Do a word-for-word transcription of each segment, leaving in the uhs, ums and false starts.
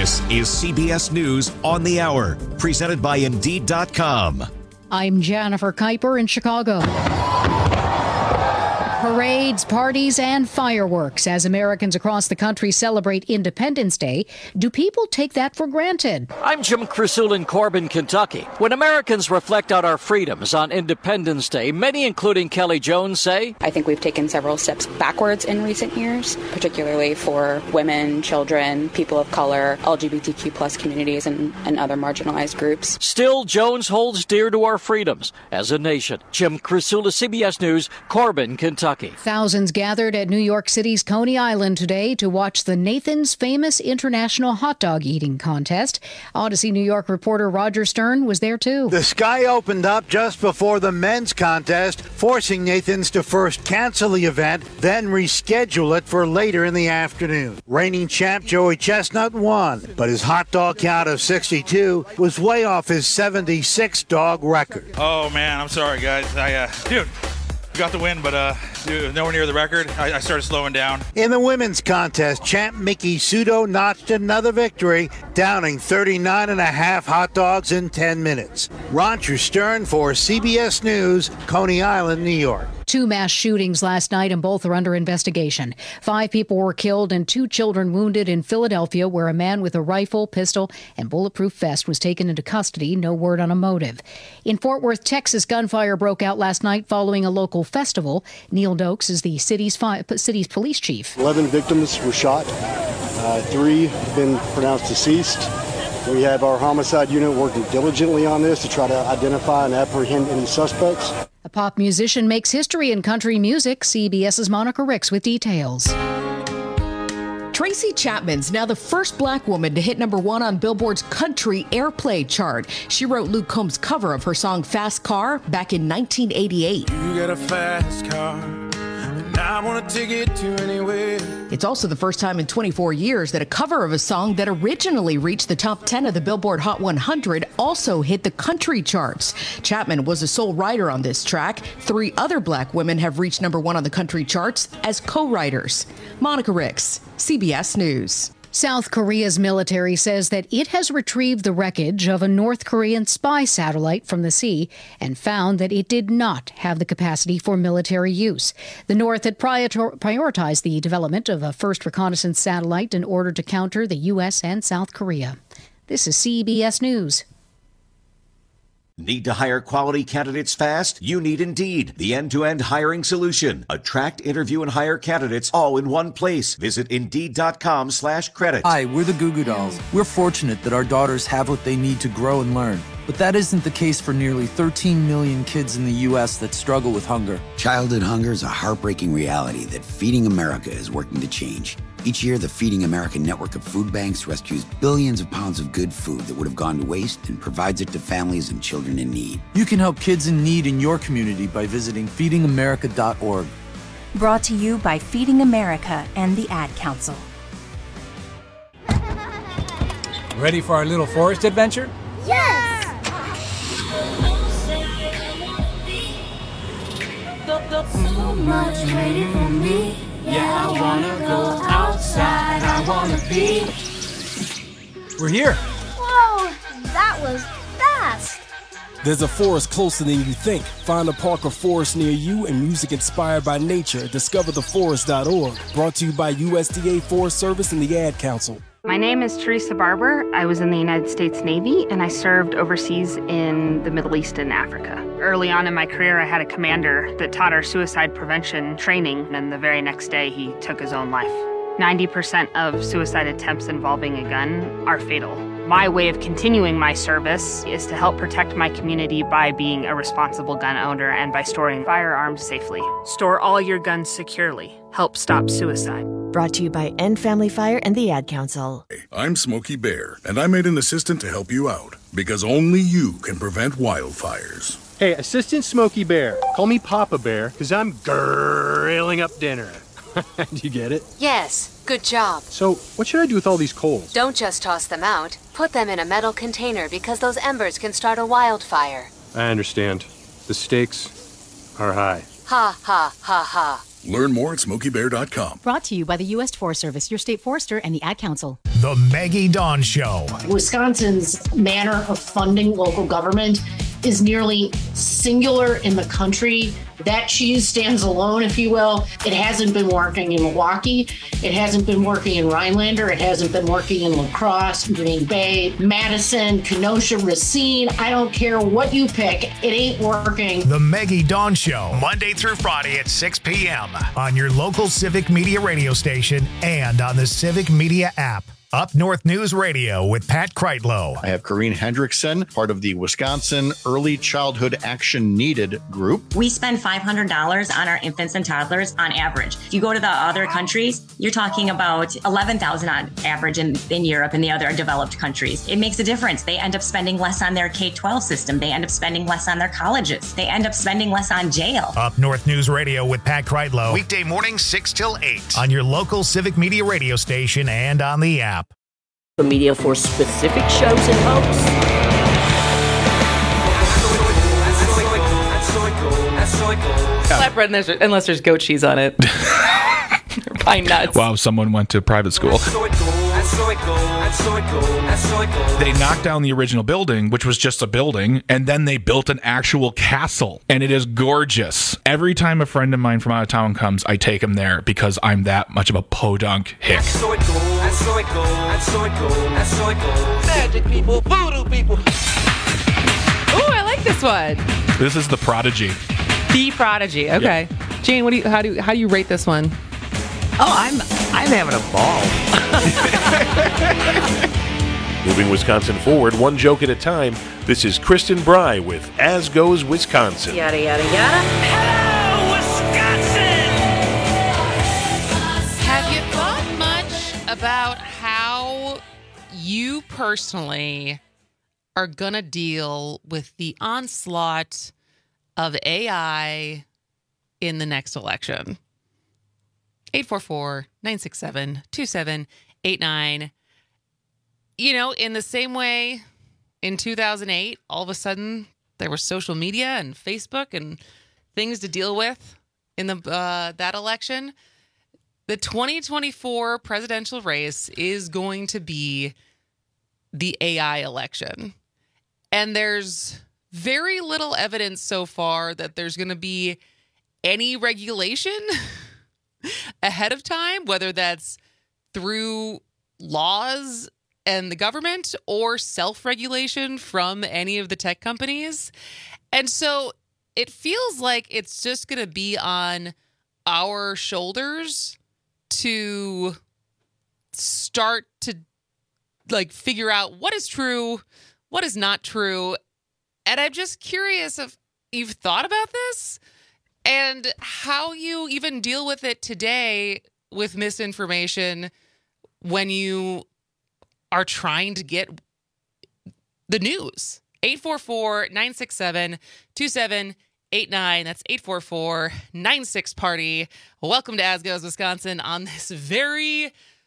This is C B S News on the Hour, presented by Indeed dot com. I'm Jennifer Kuiper in Chicago. Parades, parties, and fireworks as Americans across the country celebrate Independence Day. Do people take that for granted? I'm Jim Crusul in Corbin, Kentucky. When Americans reflect on our freedoms on Independence Day, many, including Kelly Jones, say, I think we've taken several steps backwards in recent years, particularly for women, children, people of color, L G B T Q plus communities, and, and other marginalized groups. Still, Jones holds dear to our freedoms as a nation. Jim Crusul, C B S News, Corbin, Kentucky. Thousands gathered at New York City's Coney Island today to watch the Nathan's Famous International Hot Dog Eating Contest. Odyssey New York reporter Roger Stern was there too. The sky opened up just before the men's contest, forcing Nathan's to first cancel the event, then reschedule it for later in the afternoon. Reigning champ Joey Chestnut won, but his hot dog count of sixty-two was way off his seventy-six dog record. Oh man, I'm sorry guys. I uh, dude. We got the win, but uh, nowhere near the record. I, I started slowing down. In the women's contest, champ Miki Sudo notched another victory, downing thirty-nine and a half hot dogs in ten minutes. Roger Stern for C B S News, Coney Island, New York. Two mass shootings last night, and both are under investigation. Five people were killed and two children wounded in Philadelphia, where a man with a rifle, pistol, and bulletproof vest was taken into custody. No word on a motive. In Fort Worth, Texas, gunfire broke out last night following a local festival. Neil Dokes is the city's fi- city's police chief. Eleven victims were shot. Uh, three have been pronounced deceased. We have our homicide unit working diligently on this to try to identify and apprehend any suspects. A pop musician makes history in country music. CBS's Monica Ricks with details. Tracy Chapman's now the first black woman to hit number one on Billboard's country airplay chart. She wrote Luke Combs' cover of her song Fast Car back in nineteen eighty-eight. You got a fast car, and I want to take it to anywhere. It's also the first time in twenty-four years that a cover of a song that originally reached the top ten of the Billboard Hot one hundred also hit the country charts. Chapman was a sole writer on this track. Three other black women have reached number one on the country charts as co-writers. Monica Ricks, C B S News. South Korea's military says that it has retrieved the wreckage of a North Korean spy satellite from the sea and found that it did not have the capacity for military use. The North had prioritized the development of a first reconnaissance satellite in order to counter the U S and South Korea. This is C B S News. Need to hire quality candidates fast? You need Indeed, the end-to-end hiring solution. Attract, interview, and hire candidates all in one place. Visit Indeed.com slash credit. Hi, we're the Goo Goo Dolls. We're fortunate that our daughters have what they need to grow and learn. But that isn't the case for nearly thirteen million kids in the U S that struggle with hunger. Childhood hunger is a heartbreaking reality that Feeding America is working to change. Each year, the Feeding America network of food banks rescues billions of pounds of good food that would have gone to waste and provides it to families and children in need. You can help kids in need in your community by visiting feeding america dot org. Brought to you by Feeding America and the Ad Council. Ready for our little forest adventure? Yes! So much waiting for me. Yeah, I wanna go outside. I wanna be. We're here. Whoa, that was fast. There's a forest closer than you think. Find a park or forest near you and music inspired by nature. discover the forest dot org. Brought to you by U S D A Forest Service and the Ad Council. My name is Teresa Barber. I was in the United States Navy, and I served overseas in the Middle East and Africa. Early on in my career, I had a commander that taught our suicide prevention training, and the very next day, he took his own life. ninety percent of suicide attempts involving a gun are fatal. My way of continuing my service is to help protect my community by being a responsible gun owner and by storing firearms safely. Store all your guns securely. Help stop suicide. Brought to you by End Family Fire and the Ad Council. I'm Smokey Bear, and I made an assistant to help you out, because only you can prevent wildfires. Hey, Assistant Smokey Bear. Call me Papa Bear, because I'm grilling up dinner. Do you get it? Yes. Good job. So, what should I do with all these coals? Don't just toss them out. Put them in a metal container because those embers can start a wildfire. I understand. The stakes are high. Ha, ha, ha, ha. Learn more at smokey bear dot com. Brought to you by the U S Forest Service, your state forester, and the Ad Council. The Maggie Dawn Show. Wisconsin's manner of funding local government is nearly singular in the country. That cheese stands alone, if you will. It hasn't been working in Milwaukee. It hasn't been working in Rhinelander. It hasn't been working in La Crosse, Green Bay, Madison, Kenosha, Racine. I don't care what you pick. It ain't working. The Maggie Dawn Show, Monday through Friday at six p.m. on your local Civic Media radio station and on the Civic Media app. Up North News Radio with Pat Kreitlow. I have Corrine Hendrickson, part of the Wisconsin Early Childhood Action Needed group. We spend five hundred dollars on our infants and toddlers on average. If you go to the other countries, you're talking about eleven thousand dollars on average in, in Europe and the other developed countries. It makes a difference. They end up spending less on their K twelve system. They end up spending less on their colleges. They end up spending less on jail. Up North News Radio with Pat Kreitlow. Weekday morning six till eight on your local Civic Media radio station and on the app. The media for specific shows and hosts. Flatbread unless, unless there's goat cheese on it. Or pine nuts. Wow, someone went to private school. They knocked down the original building, which was just a building, and then they built an actual castle, and it is gorgeous. Every time a friend of mine from out of town comes, I take him there because I'm that much of a podunk hick. Magic people, voodoo people. Ooh, I like this one. This is The Prodigy. The Prodigy. Okay, yeah. Jane, what do you how do you, how do you rate this one? Oh, I'm I'm having a ball. Moving Wisconsin forward, one joke at a time. This is Kristen Bry with As Goes Wisconsin. Yada yada yada. Hello, Wisconsin. Have you thought much about how you personally are gonna deal with the onslaught of A I in the next election? eight four four, nine six seven, two seven eight nine. You know, in the same way in two thousand eight, all of a sudden there was social media and Facebook and things to deal with in the uh, that election. The twenty twenty-four presidential race is going to be the A I election. And there's very little evidence so far that there's going to be any regulation ahead of time, whether that's through laws and the government or self-regulation from any of the tech companies. And so it feels like it's just going to be on our shoulders to start to like figure out what is true, what is not true. And I'm just curious if you've thought about this and how you even deal with it today with misinformation when you are trying to get the news. eight four four, nine six seven, two seven eight nine. That's eight four four, nine six party. Welcome to As Goes Wisconsin on this very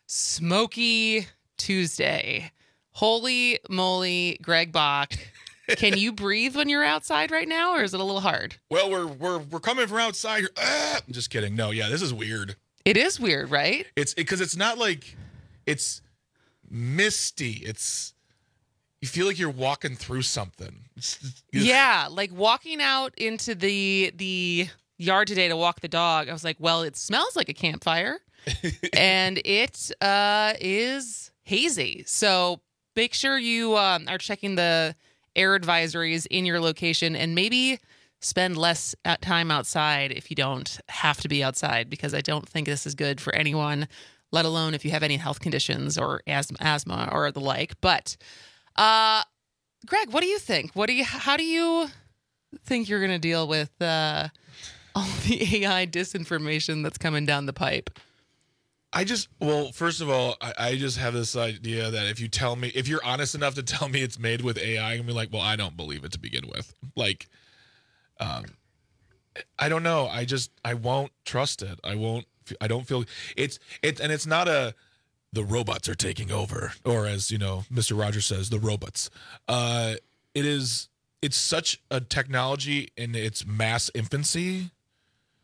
smoky Tuesday. Holy moly, Greg Bach. Can you breathe when you're outside right now, or is it a little hard? Well, we're we're we're coming from outside here. Ah, I'm just kidding. No, yeah, this is weird. It is weird, right? It's because it, it's not like it's misty. It's you feel like you're walking through something. It's, it's, yeah, like walking out into the the yard today to walk the dog. I was like, well, it smells like a campfire, and it uh, is hazy. So make sure you um, are checking the air advisories in your location and maybe spend less time outside if you don't have to be outside, because I don't think this is good for anyone, let alone if you have any health conditions or asthma, asthma or the like. But uh, Greg, what do you think? What do you? How do you think you're going to deal with uh, all the A I disinformation that's coming down the pipe? I just, well, first of all, I, I just have this idea that if you tell me, if you're honest enough to tell me it's made with A I, I'm gonna be like, well, I don't believe it to begin with. Like, um, I don't know. I just, I won't trust it. I won't, I don't feel it's, it's, and it's not a, the robots are taking over, or as, you know, Mister Rogers says, the robots. Uh, it is, it's such a technology in its mass infancy.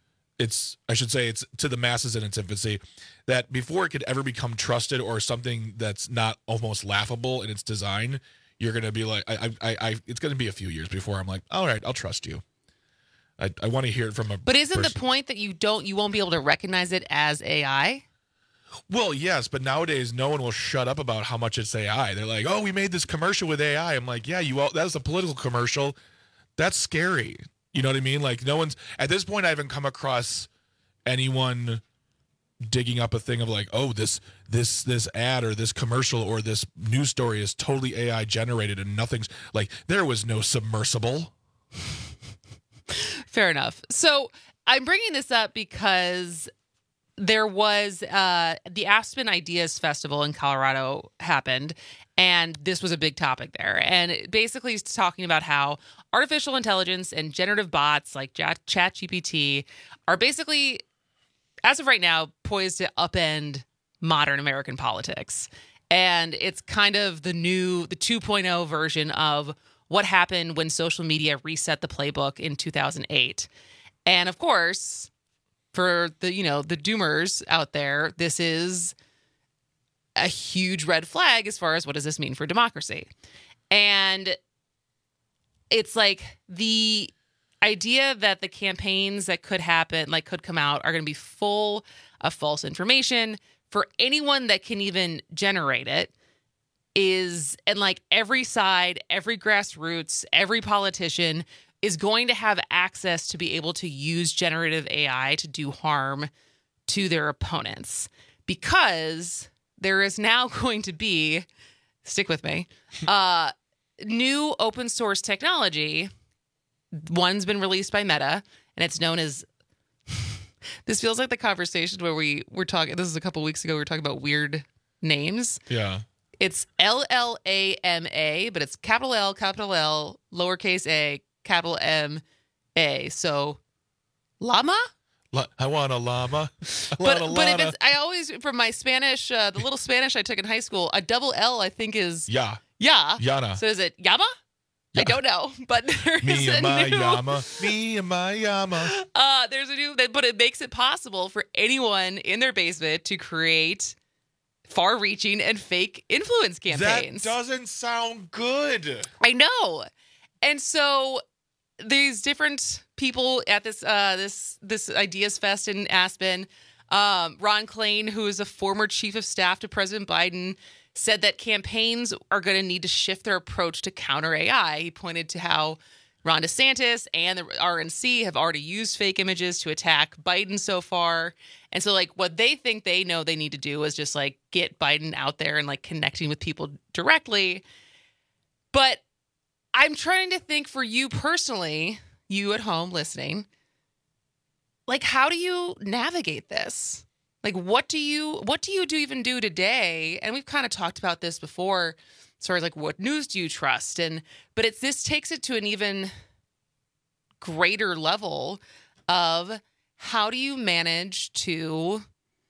it's I should say it's to the masses in its infancy, that before it could ever become trusted or something that's not almost laughable in its design, you're gonna be like, I, I, I it's gonna be a few years before I'm like, all right, I'll trust you. I, I want to hear it from a. But isn't person. the point that you don't, you won't be able to recognize it as A I? Well, yes, but nowadays no one will shut up about how much it's A I. They're like, oh, we made this commercial with A I. I'm like, yeah, you all, that was a political commercial. That's scary. You know what I mean? Like, no one's at this point. I haven't come across anyone digging up a thing of like, oh, this this this ad or this commercial or this news story is totally A I generated and nothing's like there was no submersible. Fair enough. So I'm bringing this up because there was uh, the Aspen Ideas Festival in Colorado happened, and this was a big topic there. And it basically it's talking about how artificial intelligence and generative bots like ChatGPT are basically, as of right now, poised to upend modern American politics. And it's kind of the new, the two point oh version of what happened when social media reset the playbook in two thousand eight. And of course, for the, you know, the doomers out there, this is a huge red flag as far as what does this mean for democracy. And it's like the idea that the campaigns that could happen, like could come out, are going to be full of false information for anyone that can even generate it is, and like every side, every grassroots, every politician is going to have access to be able to use generative A I to do harm to their opponents, because there is now going to be, stick with me, uh, new open source technology. One's been released by Meta, and it's known as, this feels like the conversation where we were talking, this is a couple weeks ago, we were talking about weird names. Yeah. It's L L A M A, but it's capital L, capital L, lowercase a, capital M A. So, llama? I want a llama. I But, want a but if llama. it's, I always, from my Spanish, uh, the little Spanish I took in high school, a double L I think is Yeah. yeah. Yana. So is it Yama? I don't know, but there's Me a and my new, llama. Me and my llama. uh, there's a new, but it makes it possible for anyone in their basement to create far-reaching and fake influence campaigns. That doesn't sound good. I know. And so these different people at this uh, this this Ideas Fest in Aspen, um, Ron Klain, who is a former chief of staff to President Biden, said that campaigns are going to need to shift their approach to counter A I. He pointed to how Ron DeSantis and the R N C have already used fake images to attack Biden so far. And so, like, what they think they know they need to do is just, like, get Biden out there and, like, connecting with people directly. But I'm trying to think for you personally, you at home listening, like, how do you navigate this? Like, what do you, what do you do even do today? And we've kind of talked about this before, as far as like, what news do you trust? And, but it's, this takes it to an even greater level of how do you manage to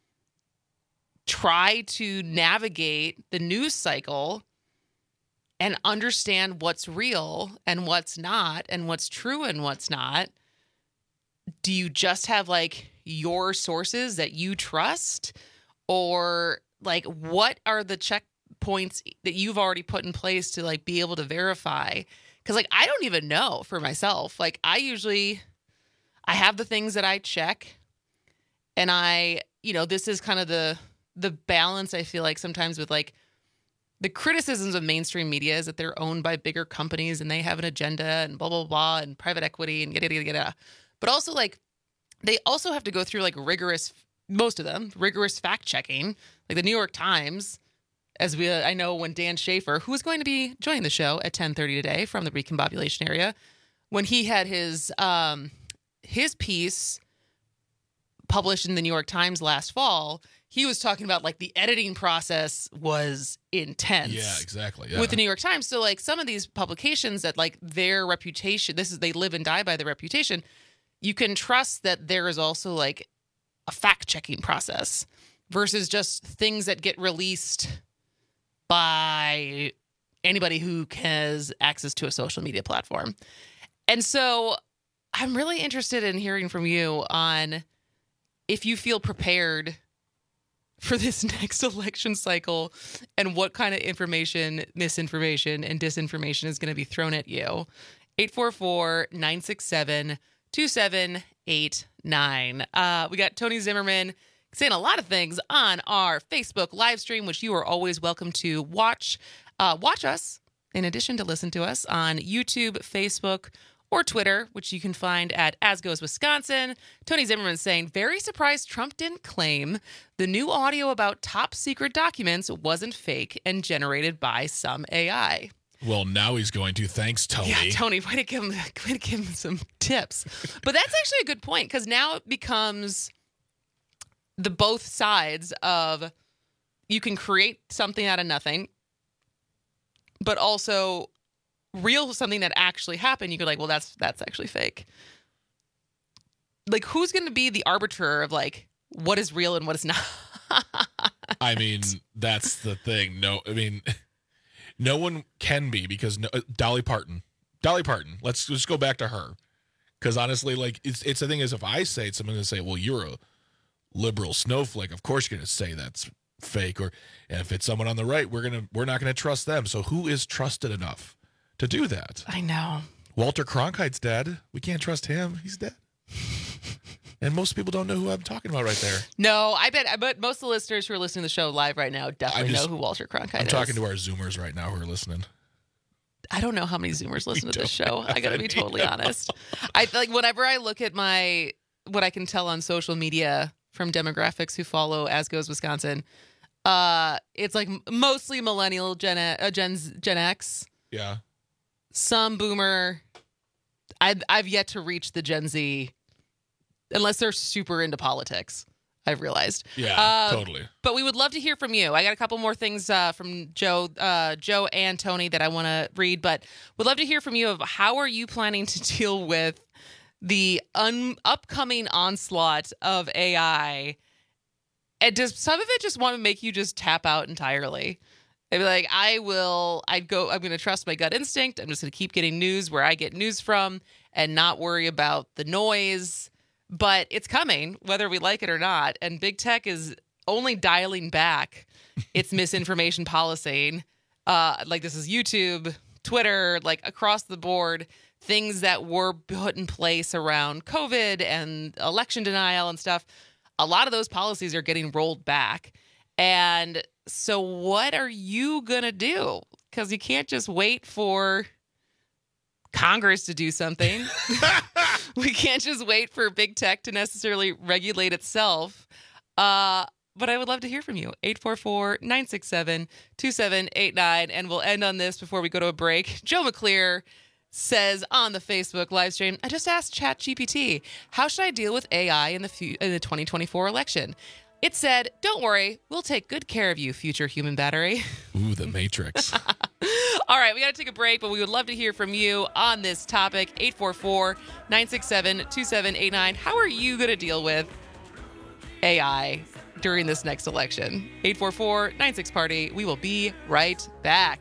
try to navigate the news cycle and understand what's real and what's not and what's true and what's not? Do you just have like your sources that you trust, or like what are the checkpoints that you've already put in place to like be able to verify? Because like I don't even know for myself. Like I usually I have the things that I check, and I, you know, this is kind of the the balance I feel like sometimes with like the criticisms of mainstream media is that they're owned by bigger companies and they have an agenda and blah blah blah and private equity and yada yada yada. But also like they also have to go through like rigorous, most of them, rigorous fact checking. Like the New York Times, as we, I know when Dan Schaefer, who is going to be joining the show at ten thirty today from the recombobulation area, when he had his um, his piece published in the New York Times last fall, he was talking about like the editing process was intense. Yeah, exactly. Yeah. With the New York Times. So like some of these publications that like their reputation, this is, they live and die by their reputation. You can trust that there is also like a fact checking process versus just things that get released by anybody who has access to a social media platform. And so I'm really interested in hearing from you on if you feel prepared for this next election cycle and what kind of information, misinformation, and disinformation is going to be thrown at you. eight four four, nine six seven, two seven eight nine. Uh, we got Tony Zimmerman saying a lot of things on our Facebook live stream, which you are always welcome to watch. Uh, watch us, in addition to listen to us, on YouTube, Facebook, or Twitter, which you can find at As Goes Wisconsin. Tony Zimmerman saying, very surprised Trump didn't claim the new audio about top secret documents wasn't fake and generated by some A I. Well, now he's going to. Thanks, Tony. Yeah, Tony, way to give him, way to give him some tips. But that's actually a good point, because now it becomes the both sides of you can create something out of nothing, but also real something that actually happened. You could like, well, that's that's actually fake. Like, who's going to be the arbiter of like what is real and what is not? I mean, that's the thing. No, I mean, no one can be, because no, uh, Dolly Parton, Dolly Parton. Let's just go back to her, because honestly, like it's it's the thing is, if I say it, someone's going to say, well, you're a liberal snowflake. Of course, you're going to say that's fake. Or and if it's someone on the right, we're gonna we're not going to trust them. So who is trusted enough to do that? I know. Walter Cronkite's dead. We can't trust him. He's dead. And most people don't know who I'm talking about right there. No, I bet I bet most of the listeners who are listening to the show live right now definitely just, know who Walter Cronkite I'm is. I'm talking to our Zoomers right now who are listening. I don't know how many Zoomers listen we to this show. I got to be totally know. honest. I like whenever I look at my what I can tell on social media from demographics who follow As Goes Wisconsin, uh, it's like mostly millennial, Gen uh, Gen Gen X. Yeah. Some boomer. I've I've yet to reach the Gen Z, unless they're super into politics. I've realized. Yeah, uh, totally. But we would love to hear from you. I got a couple more things uh, from Joe, uh, Joe and Tony that I want to read, but would love to hear from you of how are you planning to deal with the un- upcoming onslaught of A I, and does some of it just want to make you just tap out entirely? They'd be like, I will, I'd go, I'm going to trust my gut instinct. I'm just going to keep getting news where I get news from and not worry about the noise. But it's coming, whether we like it or not. And big tech is only dialing back its misinformation policing. Uh, like this is YouTube, Twitter, like across the board, things that were put in place around COVID and election denial and stuff. A lot of those policies are getting rolled back. And so what are you going to do? Because you can't just wait for Congress to do something. We can't just wait for big tech to necessarily regulate itself. Uh, but I would love to hear from you. eight four four, nine six seven, two seven eight nine. And we'll end on this before we go to a break. Joe McClear says on the Facebook live stream, I just asked ChatGPT, how should I deal with A I in the, fu- in the twenty twenty-four election? It said, don't worry, we'll take good care of you, future human battery. Ooh, the Matrix. All right, we got to take a break, but we would love to hear from you on this topic. eight four four, nine six seven, two seven eight nine. How are you going to deal with A I during this next election? eight four four, nine six party. We will be right back.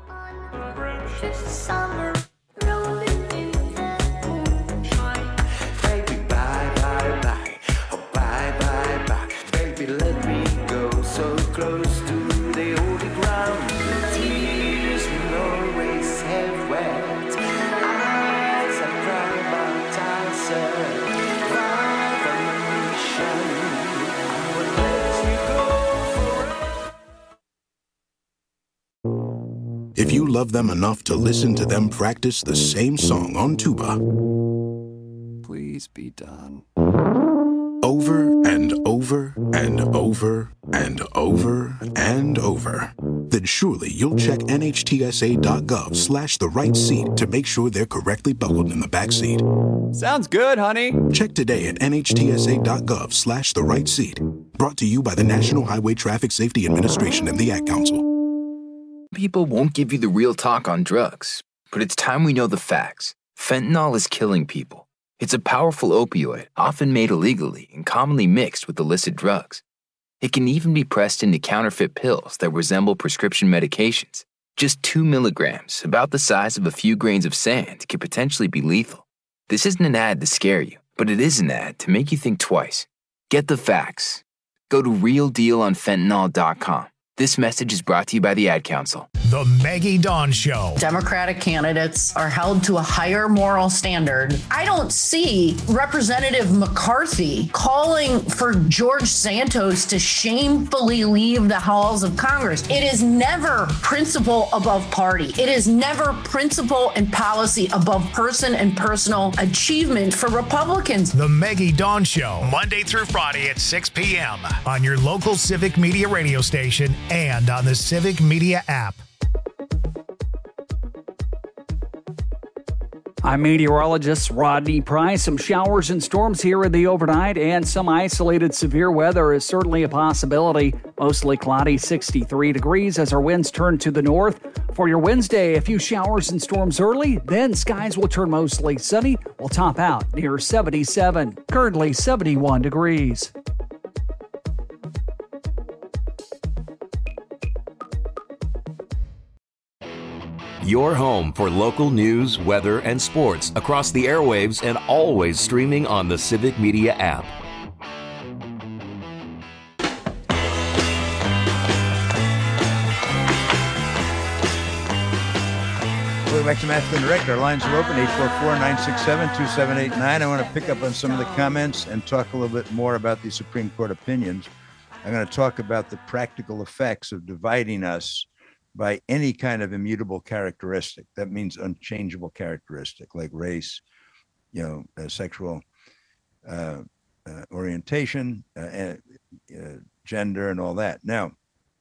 Let me go so close to the holy ground. Tears will always have wet. Eyes are cry about ourselves. Far from the mission, I would let you go forever. If you love them enough to listen to them practice the same song on tuba, please be done. Over and over and over and over and over, then surely you'll check nhtsa.gov slash the right seat to make sure they're correctly buckled in the back seat. Sounds good, honey. Check today at nhtsa.gov slash the right seat. Brought to you by the National Highway Traffic Safety Administration and the Ad Council. People won't give you the real talk on drugs, but it's time we know the facts. Fentanyl is killing people. It's a powerful opioid, often made illegally and commonly mixed with illicit drugs. It can even be pressed into counterfeit pills that resemble prescription medications. Just two milligrams, about the size of a few grains of sand, can potentially be lethal. This isn't an ad to scare you, but it is an ad to make you think twice. Get the facts. Go to real deal on fentanyl dot com. This message is brought to you by the Ad Council. The Maggie Dawn Show. Democratic candidates are held to a higher moral standard. I don't see Representative McCarthy calling for George Santos to shamefully leave the halls of Congress. It is never principle above party. It is never principle and policy above person and personal achievement for Republicans. The Maggie Dawn Show, Monday through Friday at six p.m. on your local Civic Media radio station and on the Civic Media app. I'm meteorologist Rodney Price. Some showers and storms here in the overnight, and some isolated severe weather is certainly a possibility. Mostly cloudy, sixty-three degrees as our winds turn to the north. For your Wednesday, a few showers and storms early, then skies will turn mostly sunny. We'll top out near seventy-seven, currently seventy-one degrees. Your home for local news, weather, and sports across the airwaves and always streaming on the Civic Media app. Welcome back to Matthew and Direct. Our lines are open, eight four four, nine six seven, two seven eight nine. I want to pick up on some of the comments and talk a little bit more about the Supreme Court opinions. I'm going to talk about the practical effects of dividing us by any kind of immutable characteristic. That means unchangeable characteristic, like race, you know, uh, sexual uh, uh, orientation, uh, uh, uh, gender, and all that. Now,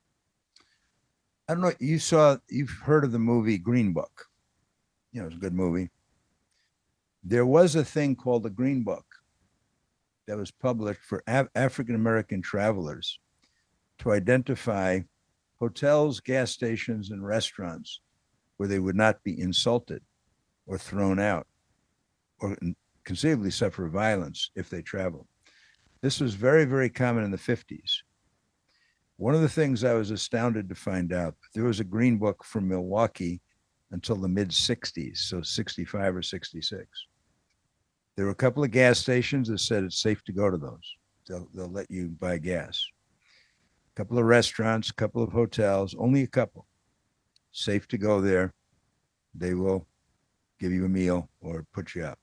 I don't know, you saw, you've heard of the movie Green Book. You know, it's a good movie. There was a thing called the Green Book that was published for Af- African-American travelers to identify hotels, gas stations, and restaurants where they would not be insulted or thrown out or conceivably suffer violence if they traveled. This was very, very common in the fifties. One of the things I was astounded to find out, there was a Green Book from Milwaukee until the mid sixties, so sixty-five or sixty-six. There were a couple of gas stations that said it's safe to go to those. They'll, they'll let you buy gas. A couple of restaurants, a couple of hotels, only a couple. Safe to go there. They will give you a meal or put you up.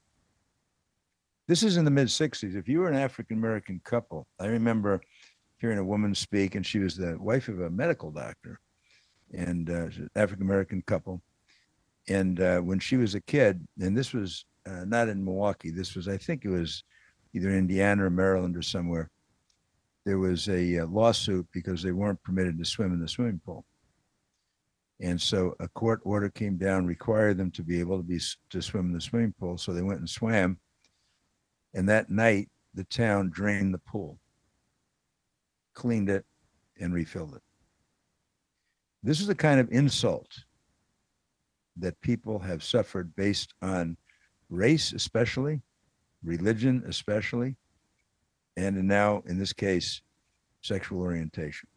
This is in the mid sixties. If you were an African-American couple, I remember hearing a woman speak, and she was the wife of a medical doctor, and uh, African-American couple. And uh, when she was a kid, and this was uh, not in Milwaukee, this was, I think it was either Indiana or Maryland or somewhere, there was a uh, lawsuit because they weren't permitted to swim in the swimming pool. And so a court order came down, required them to be able to be to swim in the swimming pool. So they went and swam. And that night, the town drained the pool, cleaned it, and refilled it. This is the kind of insult that people have suffered based on race, especially, religion, especially, and now, in this case, sexual orientation.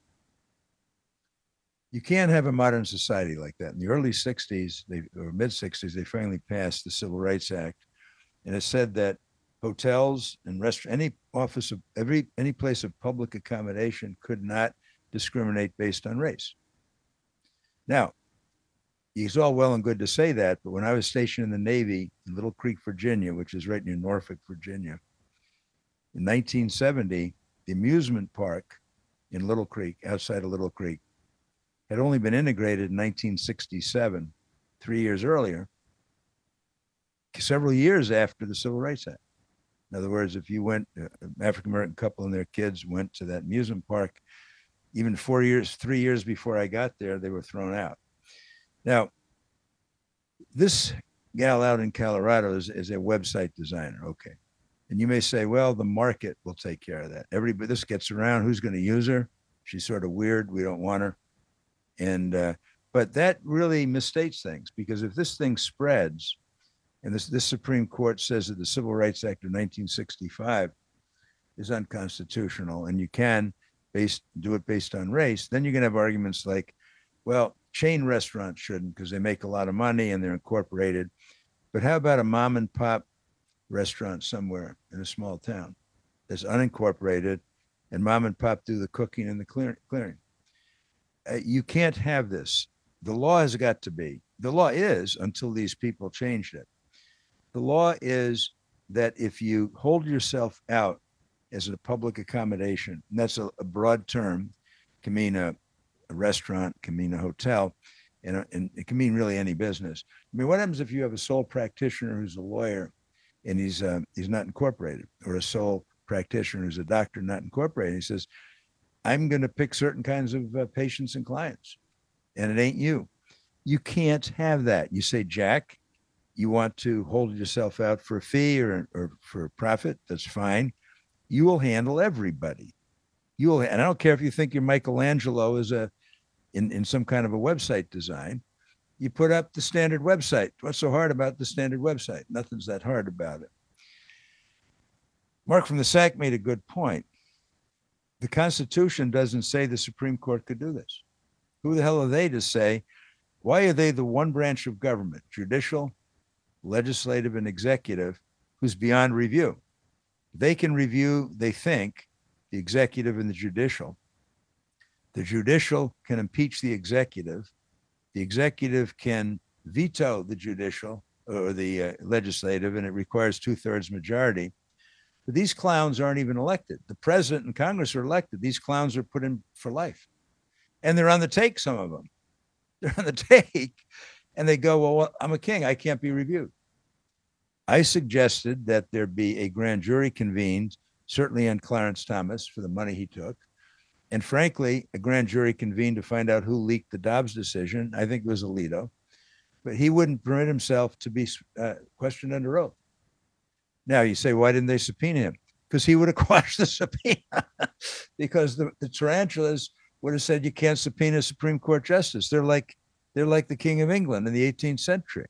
You can't have a modern society like that. In the early sixties, they, or mid sixties, they finally passed the Civil Rights Act, and it said that hotels and restaurants, any office of every any place of public accommodation could not discriminate based on race. Now, it's all well and good to say that, but when I was stationed in the Navy in Little Creek, Virginia, which is right near Norfolk, Virginia, in nineteen seventy, the amusement park in Little Creek, outside of Little Creek, had only been integrated in nineteen sixty-seven, three years earlier, several years after the Civil Rights Act. In other words, if you went, uh, an African-American couple and their kids went to that amusement park, even four years, three years before I got there, they were thrown out. Now, this gal out in Colorado is, is a website designer, okay. And you may say, well, the market will take care of that. Everybody, this gets around, who's going to use her? She's sort of weird, we don't want her. And, uh, but that really misstates things, because if this thing spreads, and this, this Supreme Court says that the Civil Rights Act of nineteen sixty-five is unconstitutional, and you can based, do it based on race, then you're going to have arguments like, well, chain restaurants shouldn't because they make a lot of money and they're incorporated. But how about a mom and pop restaurant somewhere in a small town? that's unincorporated, and mom and pop do the cooking and the clear, clearing. Uh, you can't have this. The law has got to be, the law is, until these people changed it, the law is that if you hold yourself out as a public accommodation, and that's a, a broad term, can mean a, a restaurant, can mean a hotel, and, a, and it can mean really any business. I mean, what happens if you have a sole practitioner who's a lawyer and he's uh, he's not incorporated, or a sole practitioner who's a doctor not incorporated? He says, I'm going to pick certain kinds of uh, patients and clients, and it ain't you. You can't have that. You say, Jack, you want to hold yourself out for a fee or, or for a profit, that's fine. You will handle everybody. You will, and I don't care if you think you're Michelangelo is a in, in some kind of a website design. You put up the standard website. What's so hard about the standard website? Nothing's that hard about it. Mark from the S A C made a good point. The Constitution doesn't say the Supreme Court could do this. Who the hell are they to say, why are they the one branch of government, judicial, legislative, and executive, who's beyond review? They can review, they think, the executive and the judicial. The judicial can impeach the executive. The executive can veto the judicial or the uh, legislative, and it requires two-thirds majority. But these clowns aren't even elected. The president and Congress are elected. These clowns are put in for life. And they're on the take, some of them. They're on the take, and they go, well, I'm a king. I can't be reviewed. I suggested that there be a grand jury convened, certainly on Clarence Thomas for the money he took. And frankly, a grand jury convened to find out who leaked the Dobbs decision. I think it was Alito, but he wouldn't permit himself to be uh, questioned under oath. Now you say, why didn't they subpoena him? Because he would have quashed the subpoena because the, the tarantulas would have said, you can't subpoena a Supreme Court justice. They're like, they're like the King of England in the eighteenth century.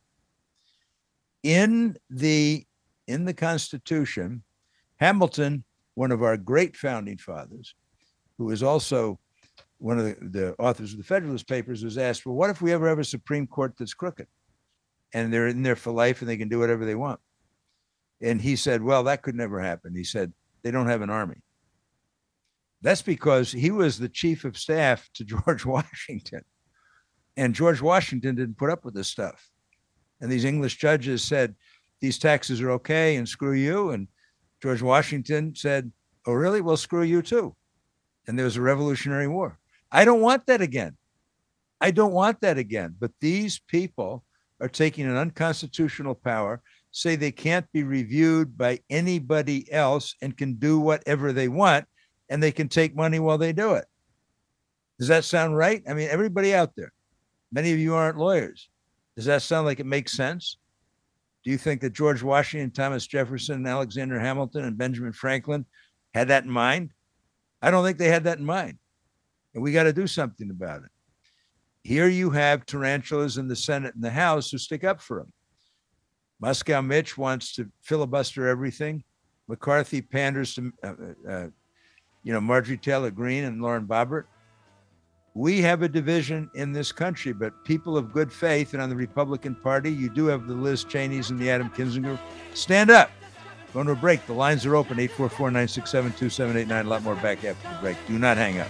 In the, in the Constitution, Hamilton, one of our great founding fathers, who is also one of the, the authors of the Federalist Papers, was asked, well, what if we ever have a Supreme Court that's crooked and they're in there for life and they can do whatever they want? And he said, well, that could never happen. He said, they don't have an army. That's because he was the chief of staff to George Washington. And George Washington didn't put up with this stuff. And these English judges said, these taxes are okay and screw you. And George Washington said, oh, really? Well, screw you too. And there was a Revolutionary War. I don't want that again. I don't want that again. But these people are taking an unconstitutional power, say they can't be reviewed by anybody else and can do whatever they want, and they can take money while they do it. Does that sound right? I mean, everybody out there, many of you aren't lawyers. Does that sound like it makes sense? Do you think that George Washington, Thomas Jefferson, and Alexander Hamilton, and Benjamin Franklin had that in mind? I don't think they had that in mind. And we got to do something about it. Here you have tarantulas in the Senate and the House who stick up for them. Moscow Mitch wants to filibuster everything. McCarthy panders to, uh, uh, you know, Marjorie Taylor Greene and Lauren Boebert. We have a division in this country, but people of good faith, and on the Republican Party, you do have the Liz Cheneys and the Adam Kinzinger. Stand up. Going to a break. The lines are open, eight four four, nine six seven, two seven eight nine. A lot more back after the break. Do not hang up.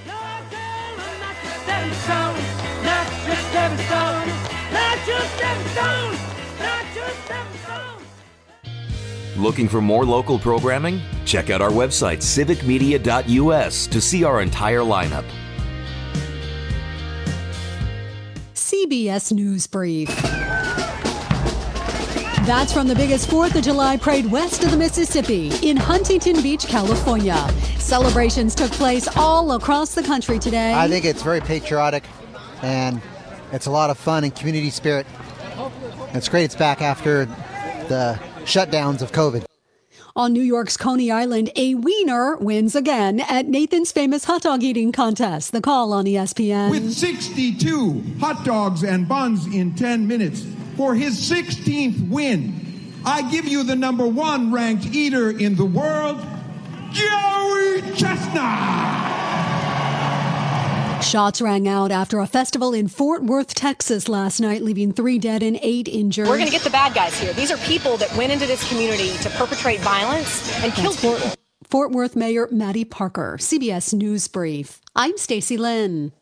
Looking for more local programming? Check out our website, civic media dot u s, to see our entire lineup. C B S News Brief. That's from the biggest fourth of July parade west of the Mississippi in Huntington Beach, California. Celebrations took place all across the country today. I think it's very patriotic, and it's a lot of fun and community spirit. It's great it's back after the shutdowns of COVID. On New York's Coney Island, a wiener wins again at Nathan's famous hot dog eating contest. The Call on E S P N. With sixty-two hot dogs and buns in ten minutes for his sixteenth win, I give you the number one ranked eater in the world, Joey Chestnut. Shots rang out after a festival in Fort Worth, Texas last night, leaving three dead and eight injured. We're going to get the bad guys here. These are people that went into this community to perpetrate violence and kill people. Fort Worth Mayor Maddie Parker, C B S News Brief. I'm Stacy Lynn.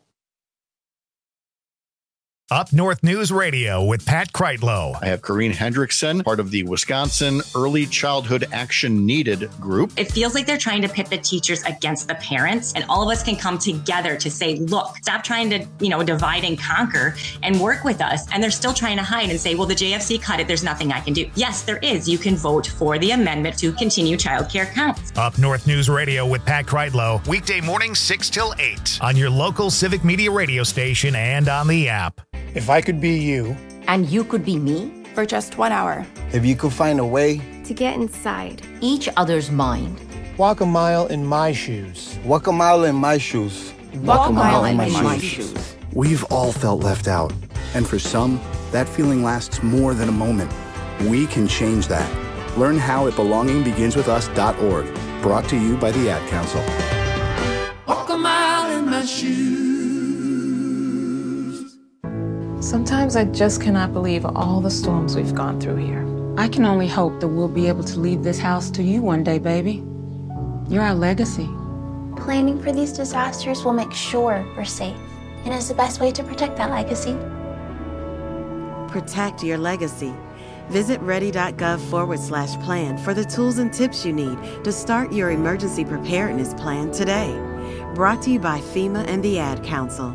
Up North News Radio with Pat Kreitlow. I have Corrine Hendrickson, part of the Wisconsin Early Childhood Action Needed group. It feels like they're trying to pit the teachers against the parents, and all of us can come together to say, look, stop trying to, you know, divide and conquer and work with us. And they're still trying to hide and say, well, the J F C cut it. There's nothing I can do. Yes, there is. You can vote for the amendment to continue childcare counts. Up North News Radio with Pat Kreitlow. Weekday mornings six till eight on your local Civic Media radio station and on the app. If I could be you. And you could be me. For just one hour. If you could find a way. To get inside each other's mind. Walk a mile in my shoes. Walk a mile in my shoes. Walk, Walk a mile, mile in, in my, my shoes. shoes. We've all felt left out. And for some, that feeling lasts more than a moment. We can change that. Learn how at belonging begins with us dot org. Brought to you by the Ad Council. Walk a mile in my shoes. Sometimes I just cannot believe all the storms we've gone through here. I can only hope that we'll be able to leave this house to you one day, baby. You're our legacy. Planning for these disasters will make sure we're safe, and is the best way to protect that legacy. Protect your legacy. Visit ready.gov forward slash plan for the tools and tips you need to start your emergency preparedness plan today. Brought to you by FEMA and the Ad Council.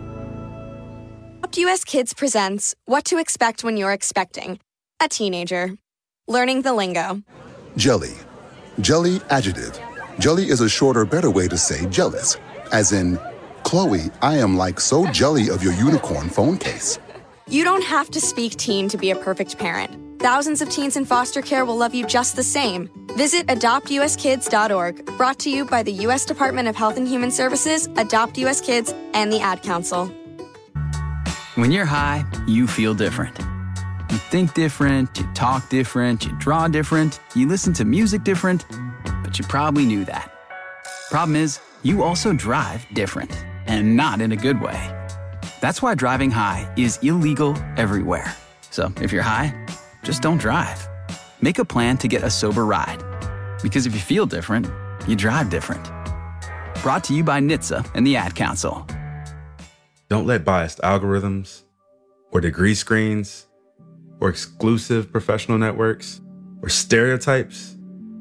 U S Kids presents What to Expect When You're Expecting a Teenager. Learning the lingo. Jelly. Jelly adjective. Jelly is a shorter, better way to say jealous. As in, Chloe, I am like so jelly of your unicorn phone case. You don't have to speak teen to be a perfect parent. Thousands of teens in foster care will love you just the same. Visit adopt u s kids dot org. Brought to you by the U S Department of Health and Human Services, Adopt U S Kids, and the Ad Council. When you're high, you feel different. You think different, you talk different, you draw different, you listen to music different, but you probably knew that. Problem is, you also drive different, and not in a good way. That's why driving high is illegal everywhere. So if you're high, just don't drive. Make a plan to get a sober ride. Because if you feel different, you drive different. Brought to you by N H T S A and the Ad Council. Don't let biased algorithms, or degree screens, or exclusive professional networks, or stereotypes.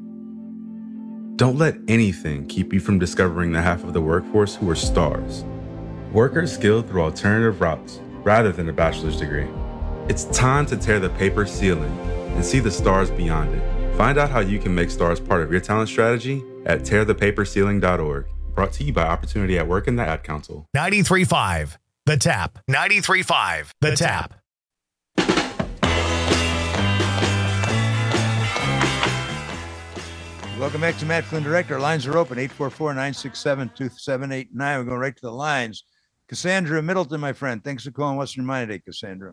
Don't let anything keep you from discovering the half of the workforce who are stars. Workers skilled through alternative routes rather than a bachelor's degree. It's time to tear the paper ceiling and see the stars beyond it. Find out how you can make stars part of your talent strategy at tear the paper ceiling dot org. Brought to you by Opportunity at Work and the Ad Council. ninety-three point five The Tap. ninety-three point five The, the Tap. Welcome back to Matt Flynn Director. Our lines are open, eight four four, nine six seven, two seven eight nine. We're going right to the lines. Cassandra Middleton, my friend. Thanks for calling. What's your mind today, Cassandra?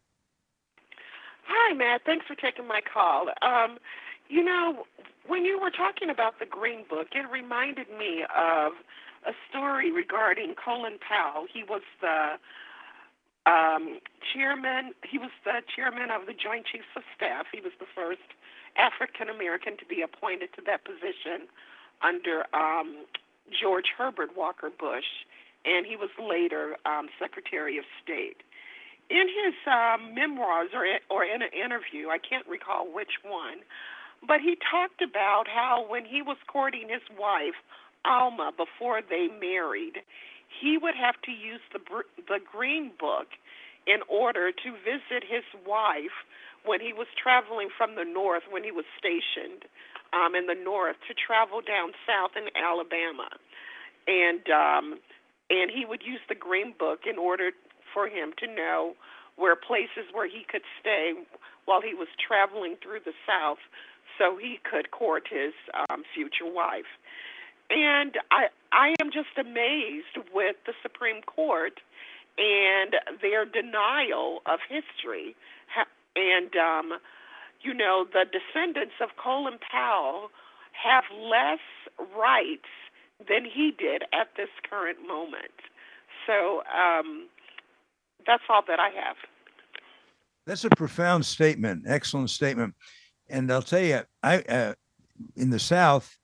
Hi, Matt. Thanks for taking my call. Um, you know, when you were talking about the Green Book, it reminded me of a story regarding Colin Powell. He was the um, chairman. He was the chairman of the Joint Chiefs of Staff. He was the first African American to be appointed to that position under um, George Herbert Walker Bush, and he was later um, Secretary of State. In his um, memoirs or or in an interview, I can't recall which one, but he talked about how when he was courting his wife, Alma, before they married, he would have to use the the Green Book in order to visit his wife when he was traveling from the north, when he was stationed um, in the north, to travel down south in Alabama. And um, and he would use the Green Book in order for him to know where places where he could stay while he was traveling through the South so he could court his um, future wife. And I I am just amazed with the Supreme Court and their denial of history. And, um, you know, the descendants of Colin Powell have less rights than he did at this current moment. So um, that's all that I have. That's a profound statement, excellent statement. And I'll tell you, I uh, in the South,